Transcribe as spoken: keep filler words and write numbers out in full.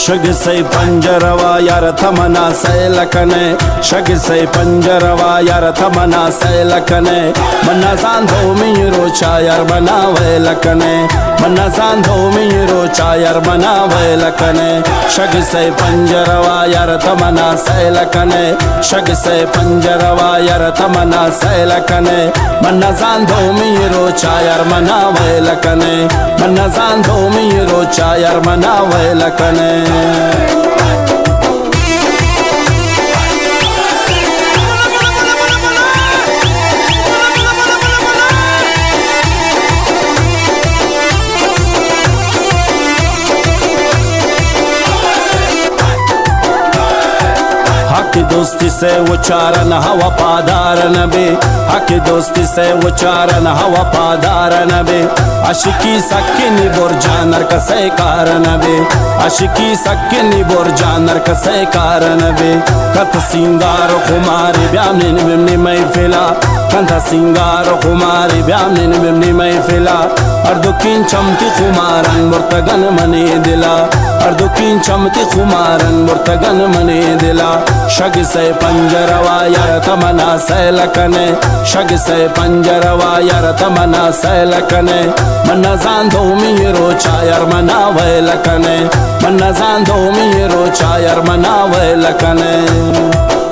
Shug से पंजरवा यार थमना सैलकने Shug से पंजरवा यार थमना सैलकने मन्ना सांधो मीरो चायर बनावे लकने मन्ना सांधो मीरो चायर बनावे लकने शग से पंजरवा यार थमना सैलकने शग से पंजरवा यार थमना सैलकने मन्ना सांधो मीरो चायर बनावे लकने मन्ना सांधो मीरो चायर बनावे लकने हक दोस्ती से वो चारन हवा पादार नबी हक दोस्ती से वो चारन हवा पादार नबी अशिकी सक्किनी बोर जानर कसे कार नबी अशिकी सक्किनी बोर जानर कसे कार नबी कथ सिंगार खुमारी ब्यामिन बिमनी महफिला कंथ सिंगार खुमारी ब्यामिन बिमनी महफिला अर्दुकिन चमती खुमारन मुर्तगन मने दिला अर्दुकिन चमती खुमारन मुर्तगन मने दिला शग से पंजरवा यार तमना सैलकने शग से पंजरवा यार तमना सैलकने मन्ना सांधो मीरो चायर मनावे लकने मन्ना सांधो मीरो चायर मनावे लकने।